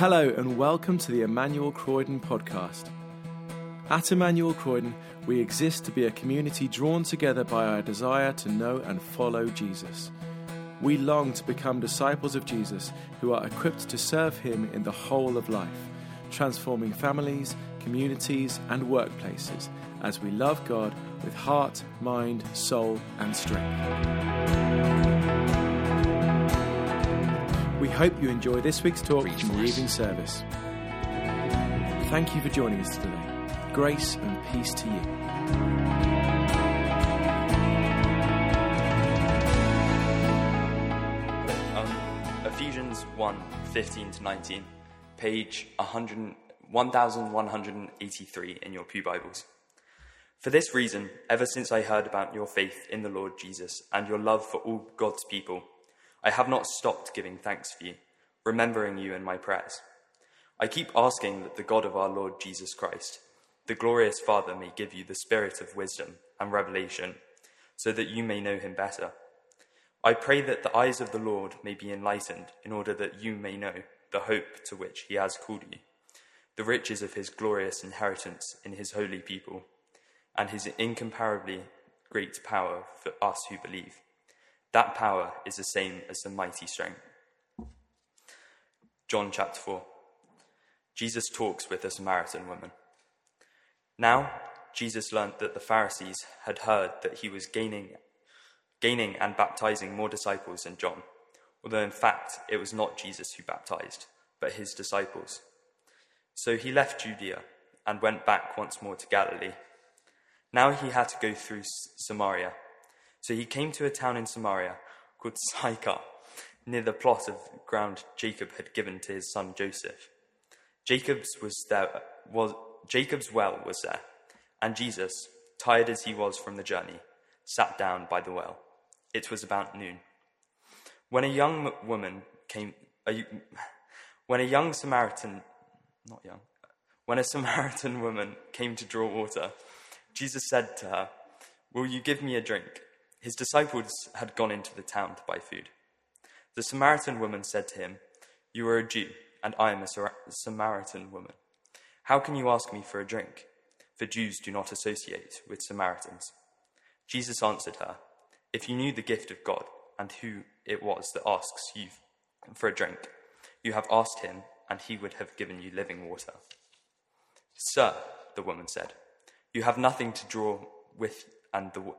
Hello and welcome to the Emmanuel Croydon podcast. At Emmanuel Croydon, we exist to be a community drawn together by our desire to know and follow Jesus. We long to become disciples of Jesus who are equipped to serve him in the whole of life, transforming families, communities and workplaces as we love God with heart, mind, soul and strength. We hope you enjoy this week's talk from the evening service. Thank you for joining us today. Grace and peace to you. Ephesians 1:15-19, page 1183 in your pew Bibles. For this reason, ever since I heard about your faith in the Lord Jesus and your love for all God's people, I have not stopped giving thanks for you, remembering you in my prayers. I keep asking that the God of our Lord Jesus Christ, the glorious Father, may give you the spirit of wisdom and revelation, so that you may know him better. I pray that the eyes of the Lord may be enlightened, in order that you may know the hope to which he has called you, the riches of his glorious inheritance in his holy people, and his incomparably great power for us who believe. That power is the same as the mighty strength. John chapter 4. Jesus talks with a Samaritan woman. Now, Jesus learnt that the Pharisees had heard that he was gaining and baptizing more disciples than John, although in fact it was not Jesus who baptized, but his disciples. So he left Judea and went back once more to Galilee. Now he had to go through Samaria. So he came to a town in Samaria called Sychar, near the plot of ground Jacob had given to his son Joseph. Jacob's well was there, and Jesus, tired as he was from the journey, sat down by the well. It was about noon. When a Samaritan woman came to draw water, Jesus said to her, "Will you give me a drink?" His disciples had gone into the town to buy food. The Samaritan woman said to him, "You are a Jew, and I am a Samaritan woman. How can you ask me for a drink?" For Jews do not associate with Samaritans. Jesus answered her, "If you knew the gift of God, and who it was that asks you for a drink, you have asked him, and he would have given you living water." "Sir," the woman said, you have nothing to draw with, and the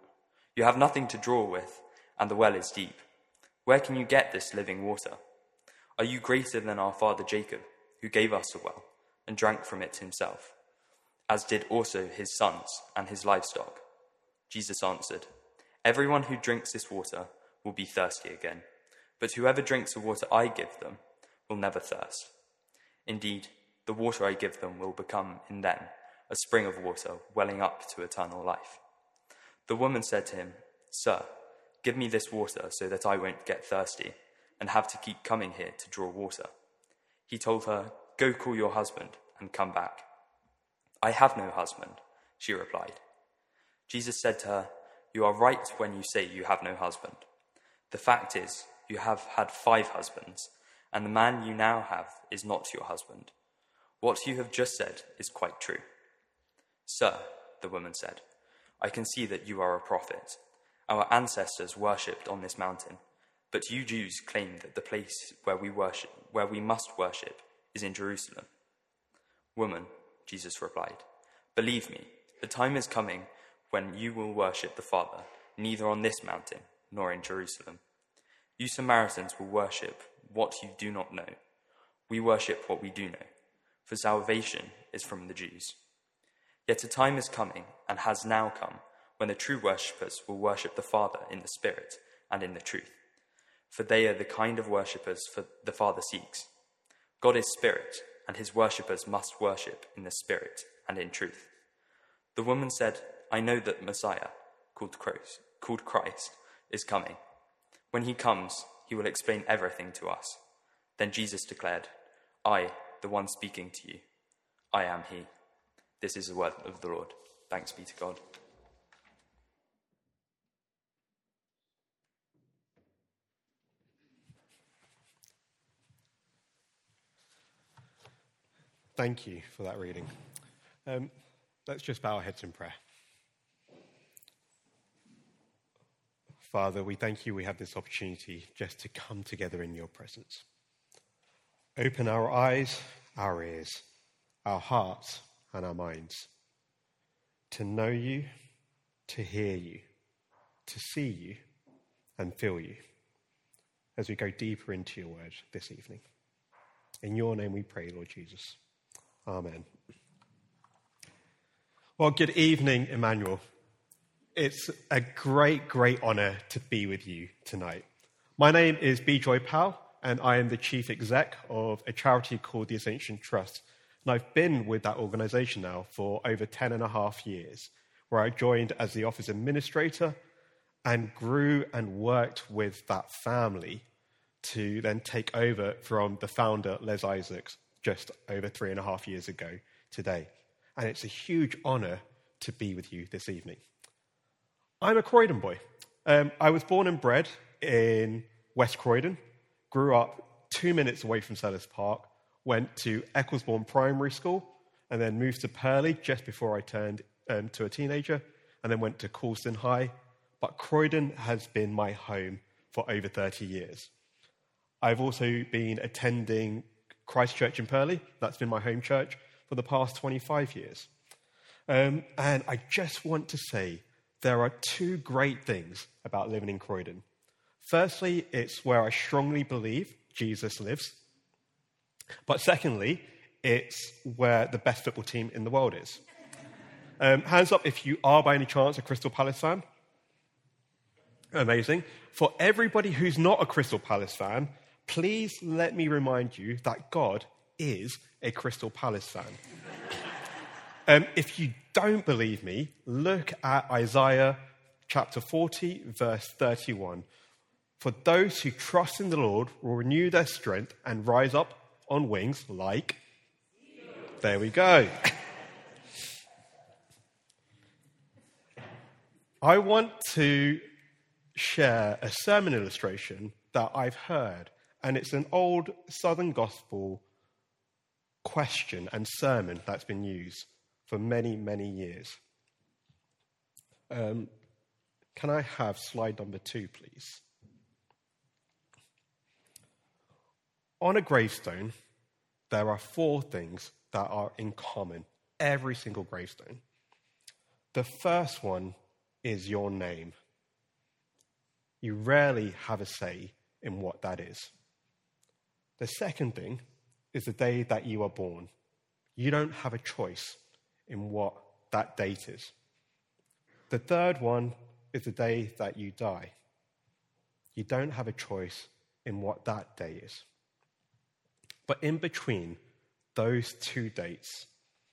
well is deep. Where can you get this living water? Are you greater than our father Jacob, who gave us a well and drank from it himself, as did also his sons and his livestock?" Jesus answered, "Everyone who drinks this water will be thirsty again, but whoever drinks the water I give them will never thirst. Indeed, the water I give them will become in them a spring of water welling up to eternal life." The woman said to him, "Sir, give me this water so that I won't get thirsty and have to keep coming here to draw water." He told her, "Go call your husband and come back." "I have no husband," she replied. Jesus said to her, "You are right when you say you have no husband. The fact is, you have had 5 husbands, and the man you now have is not your husband. What you have just said is quite true." "Sir," the woman said, "I can see that you are a prophet. Our ancestors worshipped on this mountain, but you Jews claim that the place where we must worship is in Jerusalem." "Woman," Jesus replied, "believe me, the time is coming when you will worship the Father, neither on this mountain nor in Jerusalem. You Samaritans will worship what you do not know. We worship what we do know, for salvation is from the Jews. Yet a time is coming, and has now come, when the true worshippers will worship the Father in the Spirit and in the truth, for they are the kind of worshippers the Father seeks. God is Spirit, and his worshippers must worship in the Spirit and in truth." The woman said, "I know that Messiah, called Christ, is coming. When he comes, he will explain everything to us." Then Jesus declared, "I, the one speaking to you, I am he." This is the word of the Lord. Thanks be to God. Thank you for that reading. Let's just bow our heads in prayer. Father, we thank you we have this opportunity just to come together in your presence. Open our eyes, our ears, our hearts and our minds to know you, to hear you, to see you and feel you as we go deeper into your word this evening. In your name we pray, Lord Jesus. Amen. Well, good evening, Emmanuel. It's a great, great honour to be with you tonight. My name is Bijoy Pal, and I am the chief exec of a charity called the Ascension Trust. And I've been with that organisation now for over 10 and a half years, where I joined as the office administrator and grew and worked with that family to then take over from the founder, Les Isaacs, just over 3.5 years ago today. And it's a huge honour to be with you this evening. I'm a Croydon boy. I was born and bred in West Croydon, grew up 2 minutes away from Sellers Park, went to Ecclesbourne Primary School, and then moved to Purley just before I turned to a teenager, and then went to Coulston High. But Croydon has been my home for over 30 years. I've also been attending Christ Church in Purley. That's been my home church for the past 25 years. And I just want to say there are two great things about living in Croydon. Firstly, it's where I strongly believe Jesus lives. But secondly, it's where the best football team in the world is. Hands up if you are by any chance a Crystal Palace fan. Amazing. For everybody who's not a Crystal Palace fan, please let me remind you that God is a Crystal Palace fan. If you don't believe me, look at Isaiah chapter 40, verse 31. For those who trust in the Lord will renew their strength and rise up on wings like... There we go. I want to share a sermon illustration that I've heard, and it's an old Southern Gospel question and sermon that's been used for many, many years. Can I have slide number 2, please? On a gravestone, there are 4 things that are in common, every single gravestone. The first one is your name. You rarely have a say in what that is. The second thing is the day that you are born. You don't have a choice in what that date is. The third one is the day that you die. You don't have a choice in what that day is. But in between those 2 dates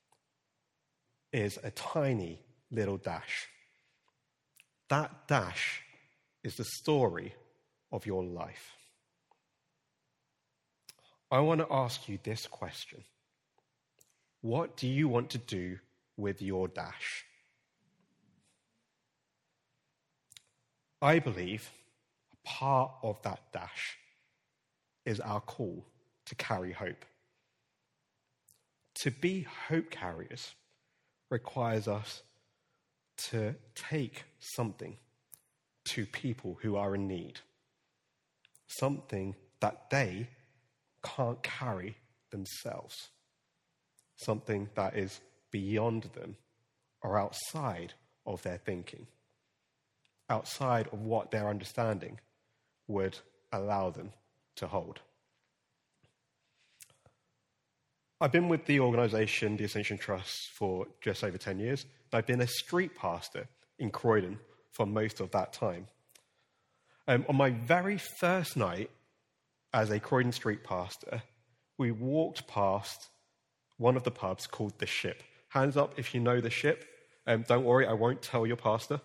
is a tiny little dash. That dash is the story of your life. I want to ask you this question. What do you want to do with your dash? I believe a part of that dash is our call to carry hope. To be hope carriers requires us to take something to people who are in need, something that they can't carry themselves, something that is beyond them or outside of their thinking, outside of what their understanding would allow them to hold. I've been with the organisation, the Ascension Trust, for just over 10 years. I've been a street pastor in Croydon for most of that time. On my very first night as a Croydon street pastor, we walked past one of the pubs called The Ship. Hands up if you know The Ship. Don't worry, I won't tell your pastor.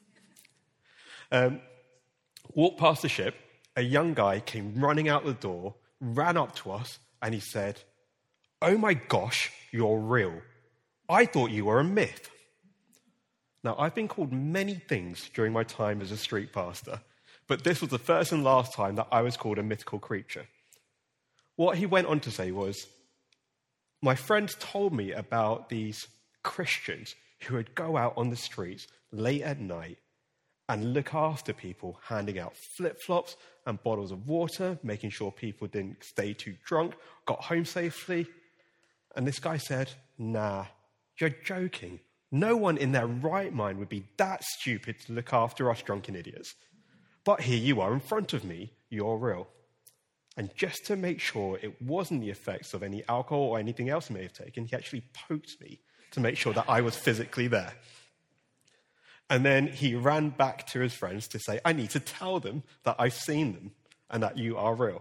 Walked past The Ship, a young guy came running out the door, ran up to us, and he said, "Oh my gosh, you're real. I thought you were a myth." Now, I've been called many things during my time as a street pastor, but this was the first and last time that I was called a mythical creature. What he went on to say was, My friends told me about these Christians who would go out on the streets late at night and look after people, handing out flip-flops and bottles of water, making sure people didn't stay too drunk, got home safely. And this guy said, "Nah, you're joking. No one in their right mind would be that stupid to look after us drunken idiots. But here you are in front of me, you're real." And just to make sure it wasn't the effects of any alcohol or anything else he may have taken, he actually poked me to make sure that I was physically there. And then he ran back to his friends to say, "I need to tell them that I've seen them and that you are real."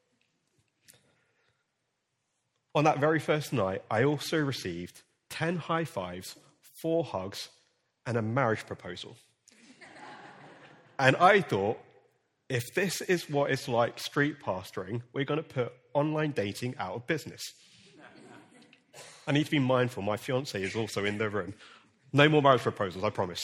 On that very first night, I also received 10 high fives, 4 hugs, and a marriage proposal. And I thought, if this is what it's like street pastoring, we're going to put online dating out of business. I need to be mindful, my fiancée is also in the room. No more marriage proposals, I promise.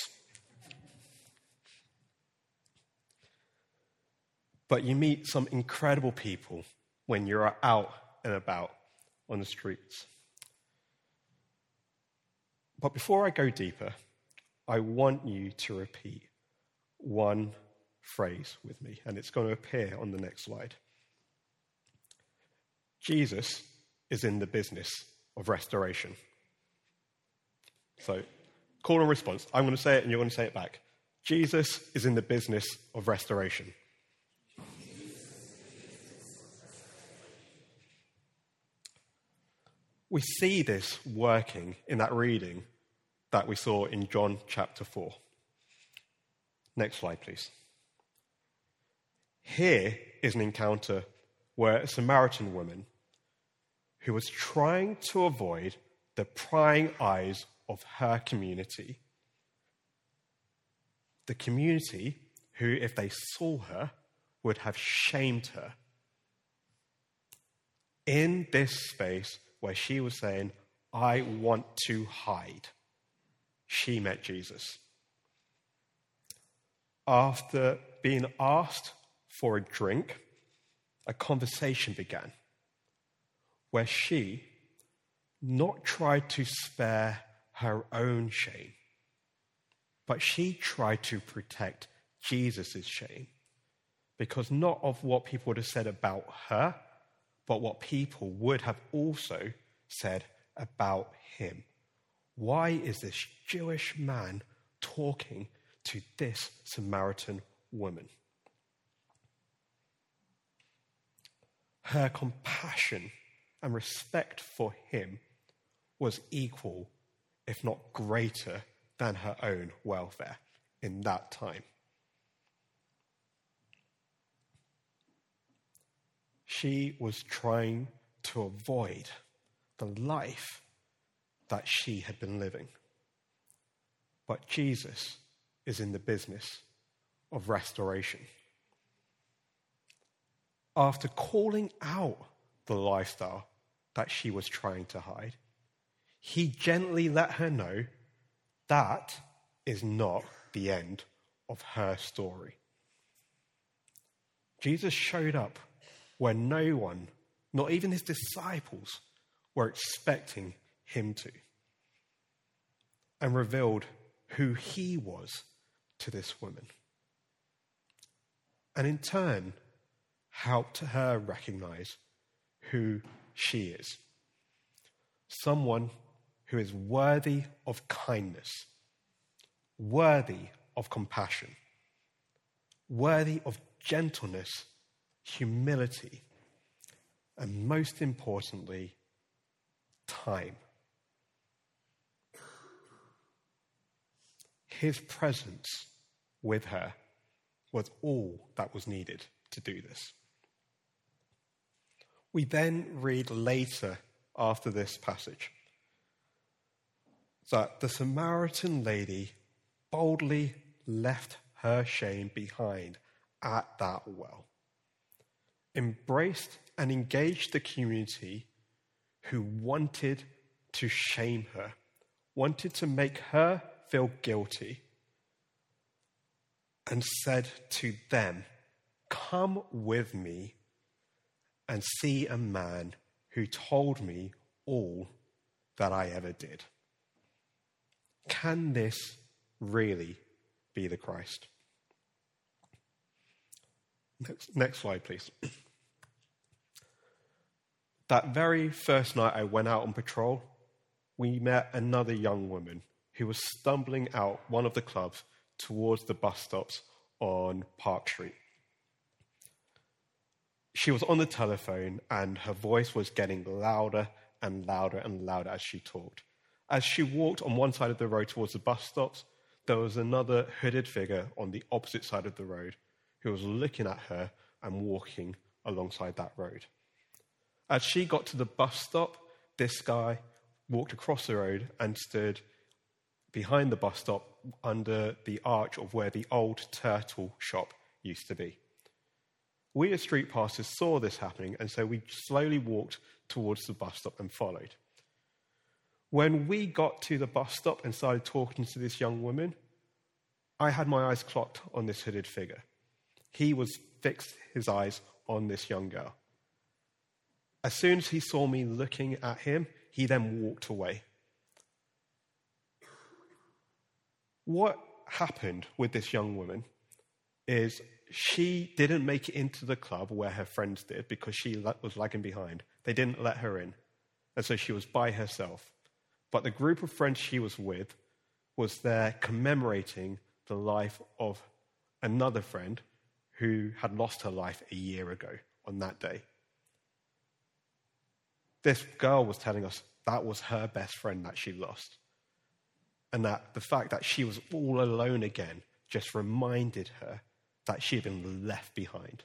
But you meet some incredible people when you're out and about on the streets. But before I go deeper, I want you to repeat one phrase with me, and it's going to appear on the next slide. Jesus is in the business of restoration. So, call and response. I'm going to say it and you're going to say it back. Jesus is in the business of restoration. We see this working in that reading that we saw in John chapter 4. Next slide, please. Here is an encounter where a Samaritan woman who was trying to avoid the prying eyes of her community, the community who, if they saw her, would have shamed her. In this space where she was saying, "I want to hide," she met Jesus. After being asked for a drink, a conversation began where she not tried to spare her own shame, but she tried to protect Jesus' shame, because not of what people would have said about her, but what people would have also said about him. Why is this Jewish man talking to this Samaritan woman? Her compassion and respect for him was equal, if not greater, than her own welfare in that time. She was trying to avoid the life that she had been living. But Jesus is in the business of restoration. After calling out the lifestyle that she was trying to hide, he gently let her know that is not the end of her story. Jesus showed up where no one, not even his disciples, were expecting him to, and revealed who he was to this woman, and in turn helped her recognize who she is. Someone who is worthy of kindness, worthy of compassion, worthy of gentleness, humility, and most importantly, time. His presence with her was all that was needed to do this. We then read later after this passage that the Samaritan lady boldly left her shame behind at that well, embraced and engaged the community who wanted to shame her, wanted to make her feel guilty, and said to them, "Come with me and see a man who told me all that I ever did. Can this really be the Christ? Next slide, please. That very first night I went out on patrol, we met another young woman who was stumbling out one of the clubs towards the bus stops on Park Street. She was on the telephone and her voice was getting louder and louder and louder as she talked. As she walked on one side of the road towards the bus stops, there was another hooded figure on the opposite side of the road who was looking at her and walking alongside that road. As she got to the bus stop, this guy walked across the road and stood behind the bus stop under the arch of where the old turtle shop used to be. We as street passers saw this happening, and so we slowly walked towards the bus stop and followed. When we got to the bus stop and started talking to this young woman, I had my eyes clocked on this hooded figure. He was fixed his eyes on this young girl. As soon as he saw me looking at him, he then walked away. What happened with this young woman is she didn't make it into the club where her friends did because she was lagging behind. They didn't let her in, and so she was by herself. But the group of friends she was with was there commemorating the life of another friend who had lost her life a year ago on that day. This girl was telling us that was her best friend that she lost. And that the fact that she was all alone again just reminded her that she had been left behind.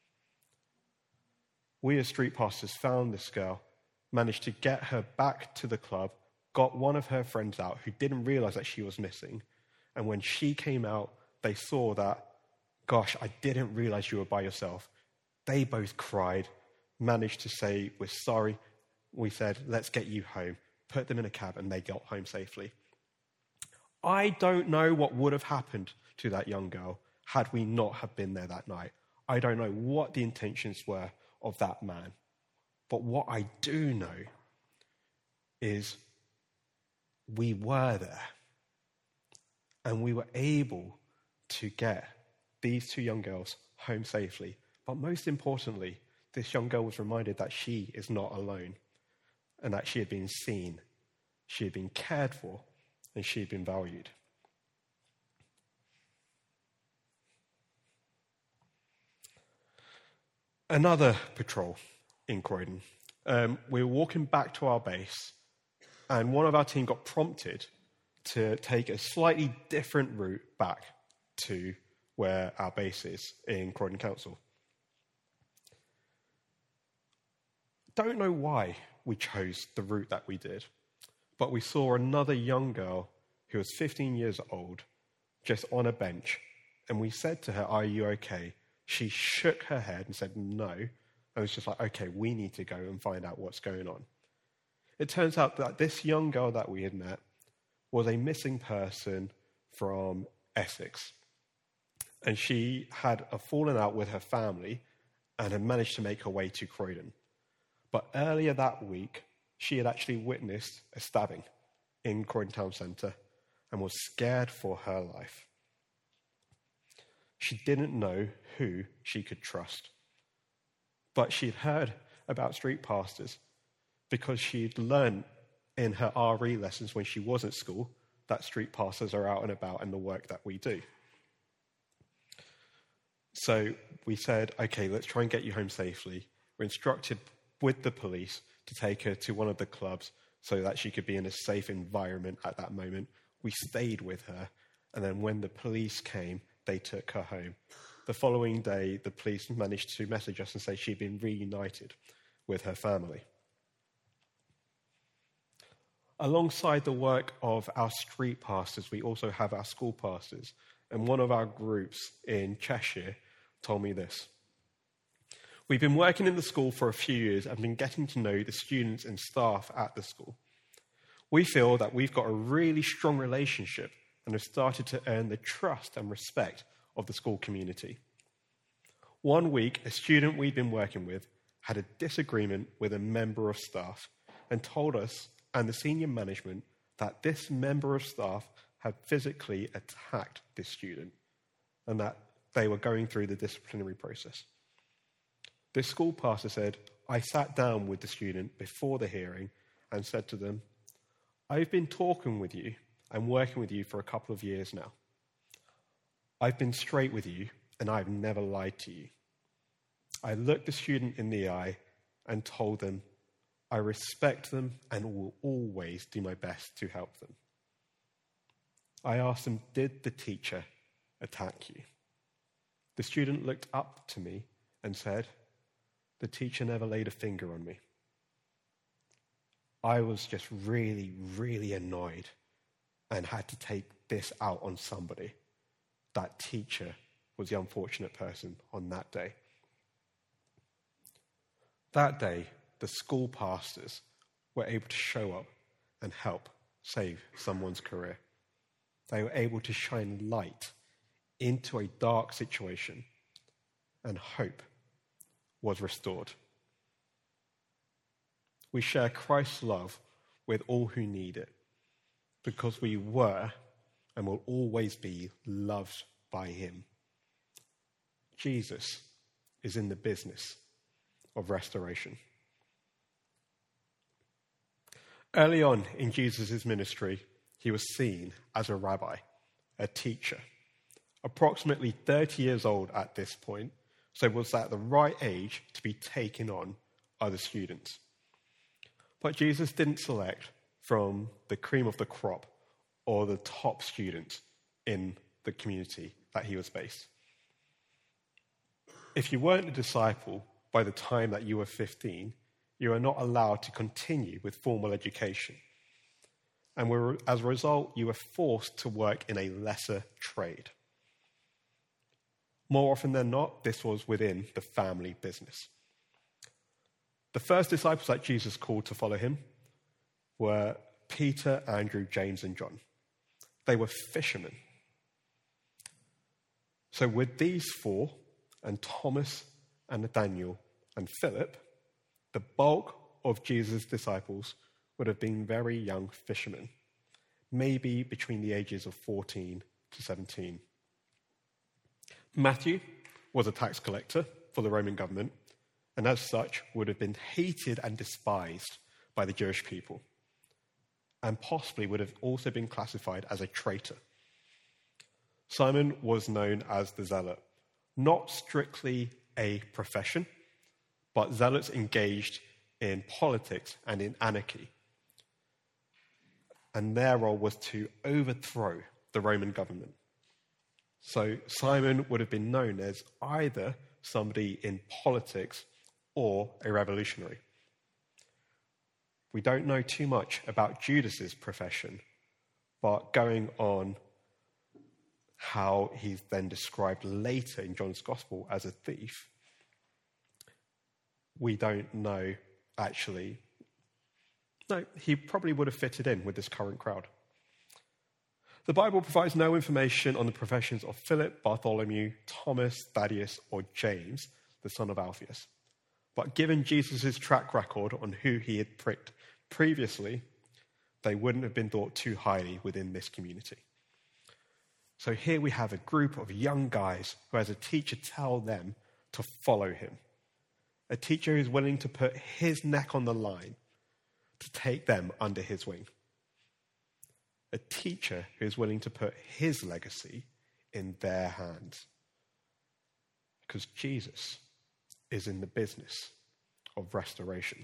We as street pastors found this girl, managed to get her back to the club, got one of her friends out who didn't realize that she was missing. And when she came out, they saw that, gosh, I didn't realize you were by yourself. They both cried, managed to say, we're sorry. We said, let's get you home. Put them in a cab and they got home safely. I don't know what would have happened to that young girl had we not have been there that night. I don't know what the intentions were of that man. But what I do know is we were there and we were able to get these two young girls home safely. But most importantly, this young girl was reminded that she is not alone and that she had been seen, she had been cared for, and she had been valued. Another patrol in Croydon. We were walking back to our base, and one of our team got prompted to take a slightly different route back to where our base is in Croydon Council. Don't know why we chose the route that we did, but we saw another young girl who was 15 years old just on a bench, and we said to her, "Are you okay?" She shook her head and said no. I was just like, okay, we need to go and find out what's going on. It turns out that this young girl that we had met was a missing person from Essex. And she had a fallen out with her family and had managed to make her way to Croydon. But earlier that week, she had actually witnessed a stabbing in Croydon Town Centre and was scared for her life. She didn't know who she could trust. But she'd heard about street pastors because she'd learned in her RE lessons when she was at school that street pastors are out and about and the work that we do. So we said, okay, let's try and get you home safely. We're instructed with the police to take her to one of the clubs so that she could be in a safe environment at that moment. We stayed with her, and then when the police came, they took her home. The following day, the police managed to message us and say she'd been reunited with her family. Alongside the work of our street pastors, we also have our school pastors. And one of our groups in Cheshire told me this. We've been working in the school for a few years and been getting to know the students and staff at the school. We feel that we've got a really strong relationship and have started to earn the trust and respect of the school community. One week, a student we'd been working with had a disagreement with a member of staff, and told us and the senior management that this member of staff had physically attacked this student and that they were going through the disciplinary process. This school pastor said, I sat down with the student before the hearing and said to them, I've been talking with you and working with you for a couple of years now. I've been straight with you and I've never lied to you. I looked the student in the eye and told them, I respect them and will always do my best to help them. I asked them, did the teacher attack you? The student looked up to me and said, the teacher never laid a finger on me. I was just really, really annoyed and had to take this out on somebody. That teacher was the unfortunate person on that day. That day, the school pastors were able to show up and help save someone's career. They were able to shine light into a dark situation, and hope was restored. We share Christ's love with all who need it because we were and will always be loved by him. Jesus is in the business of restoration. Early on in Jesus' ministry, he was seen as a rabbi, a teacher, approximately 30 years old at this point, so was at the right age to be taking on other students. But Jesus didn't select from the cream of the crop or the top students in the community that he was based. If you weren't a disciple by the time that you were 15, you are not allowed to continue with formal education. And as a result, you were forced to work in a lesser trade. More often than not, this was within the family business. The first disciples that Jesus called to follow him were Peter, Andrew, James, and John. They were fishermen. So with these four, and Thomas, and Nathaniel, and Philip, the bulk of Jesus' disciples would have been very young fishermen, maybe between the ages of 14 to 17. Matthew was a tax collector for the Roman government, and as such would have been hated and despised by the Jewish people, and possibly would have also been classified as a traitor. Simon was known as the Zealot, not strictly a profession, but zealots engaged in politics and in anarchy. And their role was to overthrow the Roman government. So Simon would have been known as either somebody in politics or a revolutionary. We don't know too much about Judas's profession, but going on how he's then described later in John's Gospel as a thief, we don't know actually. No, he probably would have fitted in with this current crowd. The Bible provides no information on the professions of Philip, Bartholomew, Thomas, Thaddeus, or James, the son of Alphaeus. But given Jesus' track record on who he had pricked previously, they wouldn't have been thought too highly within this community. So here we have a group of young guys who has a teacher tell them to follow him. A teacher who's willing to put his neck on the line to take them under his wing. A teacher who is willing to put his legacy in their hands. Because Jesus is in the business of restoration.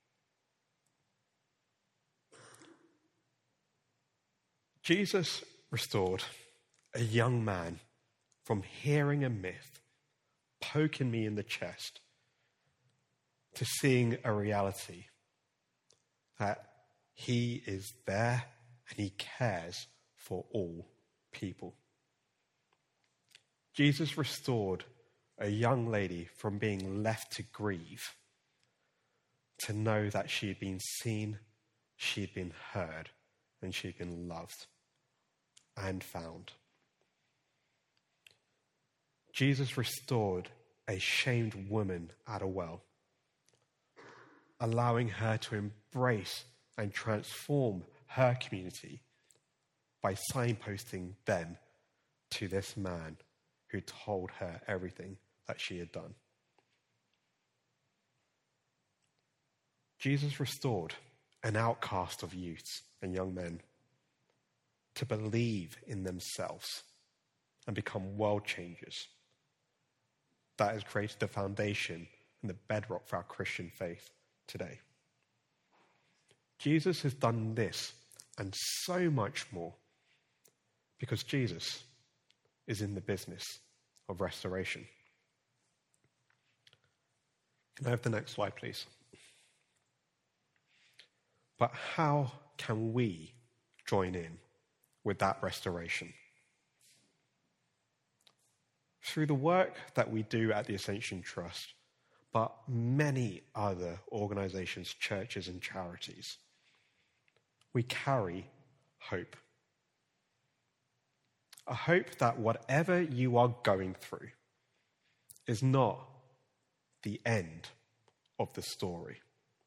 Jesus restored a young man from hearing a myth, poking me in the chest, to seeing a reality that he is there and he cares for all people. Jesus restored a young lady from being left to grieve, to know that she had been seen, she had been heard, and she had been loved and found. Jesus restored a shamed woman at a well, allowing her to embrace and transform her community by signposting them to this man who told her everything that she had done. Jesus restored an outcast of youths and young men to believe in themselves and become world changers. That has created the foundation and the bedrock for our Christian faith today. Jesus has done this and so much more because Jesus is in the business of restoration. Can I have the next slide, please? But how can we join in with that restoration? Through the work that we do at the Ascension Trust, but many other organizations, churches, and charities, we carry hope. A hope that whatever you are going through is not the end of the story.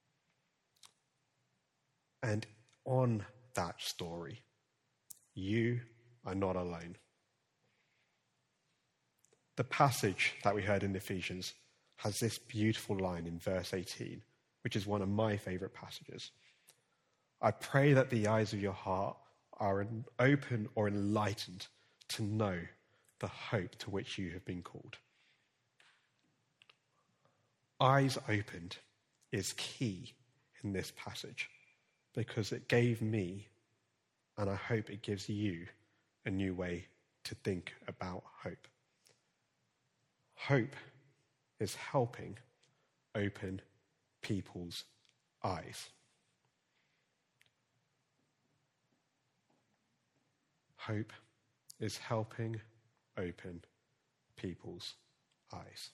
And on that story, you are not alone. The passage that we heard in Ephesians has this beautiful line in verse 18, which is one of my favorite passages. I pray that the eyes of your heart are open or enlightened to know the hope to which you have been called. Eyes opened is key in this passage because it gave me, and I hope it gives you, a new way to think about hope. Hope is helping open people's eyes. Hope is helping open people's eyes.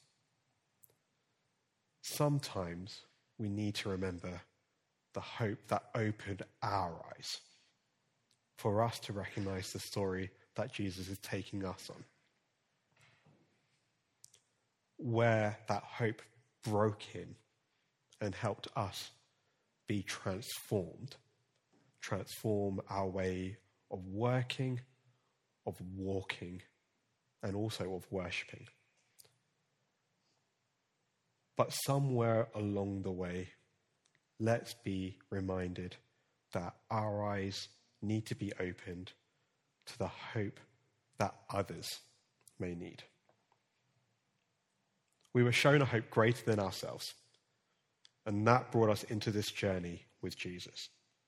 Sometimes we need to remember the hope that opened our eyes for us to recognize the story that Jesus is taking us on, where that hope broke in and helped us be transformed, transform our way of working, of walking, and also of worshipping. But somewhere along the way, let's be reminded that our eyes need to be opened to the hope that others may need. We were shown a hope greater than ourselves, and that brought us into this journey with Jesus.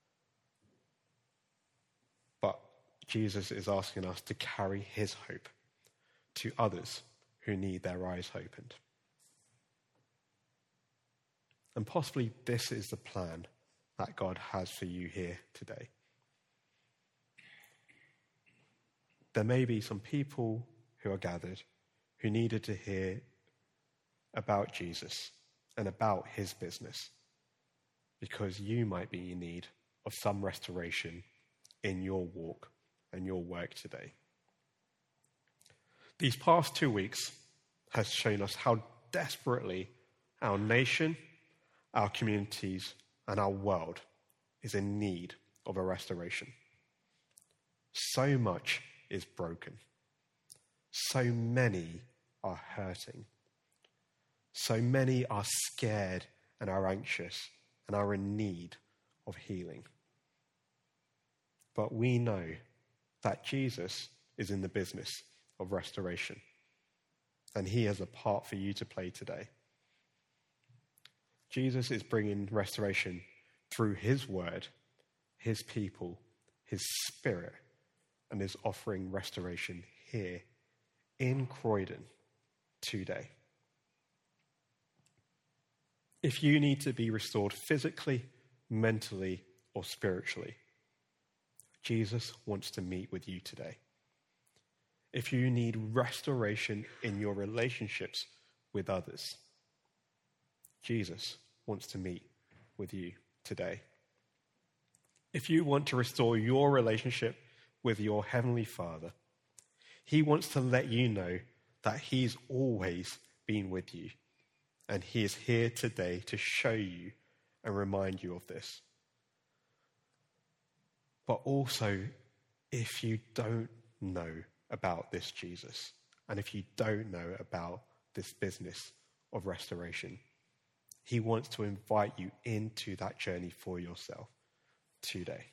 But Jesus is asking us to carry his hope to others who need their eyes opened. And possibly this is the plan that God has for you here today. There may be some people who are gathered who needed to hear about Jesus and about his business because you might be in need of some restoration in your walk and your work today. These past 2 weeks has shown us how desperately our nation, our communities, and our world is in need of a restoration. So much is broken. So many are hurting. So many are scared and are anxious and are in need of healing. But we know that Jesus is in the business of restoration, and he has a part for you to play today. Jesus is bringing restoration through his word, his people, his spirit, and is offering restoration here in Croydon today. If you need to be restored physically, mentally, or spiritually, Jesus wants to meet with you today. If you need restoration in your relationships with others, Jesus wants to meet with you today. If you want to restore your relationship with your Heavenly Father, he wants to let you know that he's always been with you, and he is here today to show you and remind you of this. But also, if you don't know about this Jesus, and if you don't know about this business of restoration, he wants to invite you into that journey for yourself today.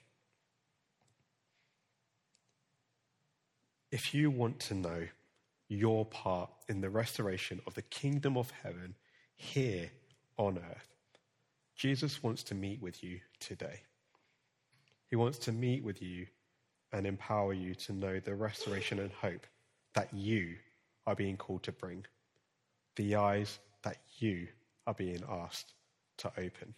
If you want to know your part in the restoration of the kingdom of heaven here on earth, Jesus wants to meet with you today. He wants to meet with you and empower you to know the restoration and hope that you are being called to bring, the eyes that you are being asked to open.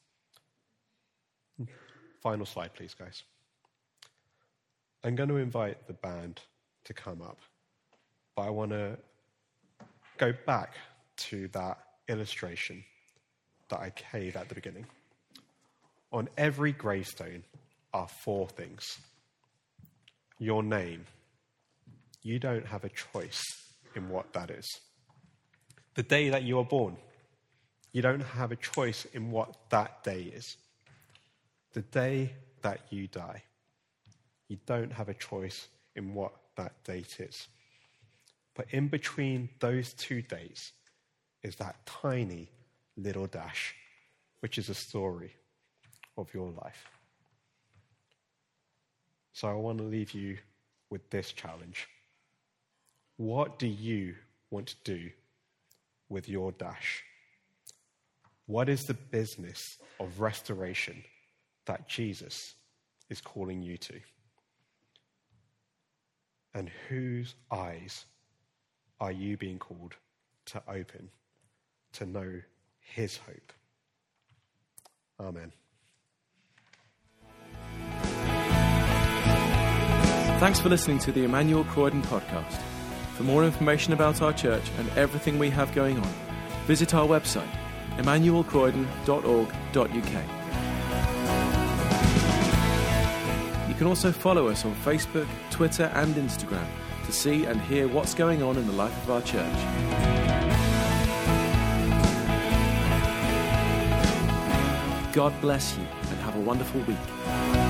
Final slide, please, guys. I'm going to invite the band to come up, but I want to go back to that illustration that I gave at the beginning. On every gravestone are 4 things. Your name. You don't have a choice in what that is. The day that you are born. You don't have a choice in what that day is. The day that you die. You don't have a choice in what that date is. But in between those 2 days is that tiny little dash, which is a story of your life. So I want to leave you with this challenge. What do you want to do with your dash? What is the business of restoration that Jesus is calling you to? And whose eyes are you being called to open, to know his hope? Amen. Thanks for listening to the Emmanuel Croydon podcast. For more information about our church and everything we have going on, visit our website, emmanuelcroydon.org.uk. You can also follow us on Facebook, Twitter and Instagram to see and hear what's going on in the life of our church. God bless you and have a wonderful week.